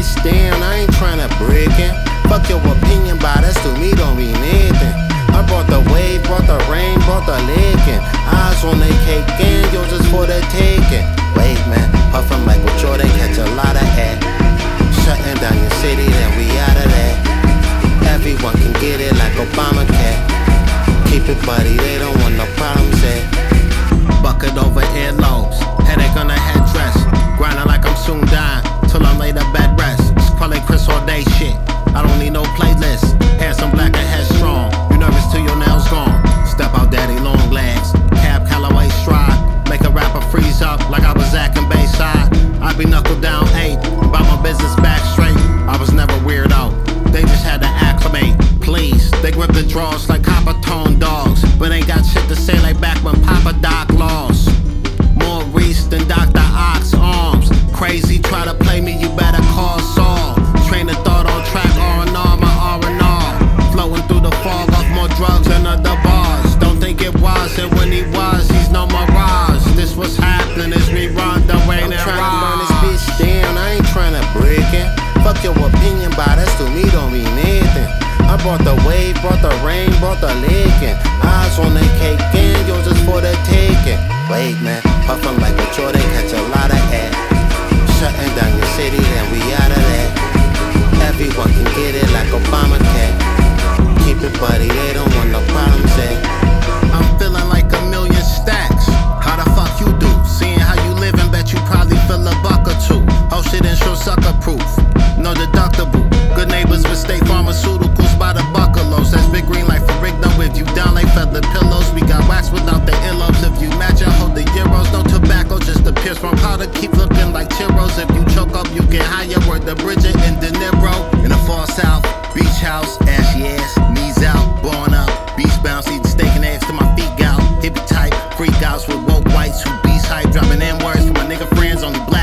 bitch down, I ain't tryna break it. Fuck your opinion, but that's to me don't mean anything. I brought the wave, brought the rain, brought the licking. Eyes on the cake and yours just for the taking. Wait man, puffin' like with Jordan, catch a lot of air. Shutting down your city, then we out of there. Everyone can get it like Obamacare. Keep it buddy, they don't want no problems there. Bucket over earlobes, headache on the headdress. Grinding like I'm soon dying, till I'm laid up bed rest. It's Quelle Chris all day shit, I don't need no playlist. Handsome, black and headstrong, you nervous till your nails gone. Step out daddy long legs, cab Callaway stride. Make a rapper freeze up like I was acting Bayside. I be knuckled down 8, about my business back straight. I was never weird out, they just had to acclimate. Please, they grip the draws like copper tone dogs, but ain't got shit to say like back when Papa Doc lost. More Reese than Dr. Ox arms. Crazy, try to play me, you better call Saul. Train of thought on track, R&R, my R&R. Flowing through the fog off more drugs than other bars. Don't think it was, and when he was, he's no mirage. This what's happening as we run the way I'm tryna burn this bitch down, I ain't tryna break it. Fuck your opinion, but that's to me don't mean anything. I brought the wave, brought the rain, brought the licking. Eyes on the cake and yours just for the taking. Wait man, puffin' like a Jordan, catch a lot of air. Shutting down your city, then we out of there. Everyone can get it like Obamacare. Keep it buddy, they don't want no problems there. I'm feeling like a million stacks. How the fuck you do? Seeing how you living, bet you probably feel a buck or two. Oh shit, insure sucker proof, no deductible. Good neighbors with state pharmaceuticals by the buckalows. That's big green like Ferrigno with you down like feather pillows. We got wax without the earlobes. If you match and hold the euros, no tobacco, just the pierce from powder. Keep looking like churros. If you choke up, you get higher. Word the Bridget and De Niro. In the far south, beach house, ashy ass, knees out, blowing up. Beach bounce, eating steak and eggs till my feet out. Hippie type, freak outs with woke whites who beast hype. Dropping N words for my nigga friends, only black.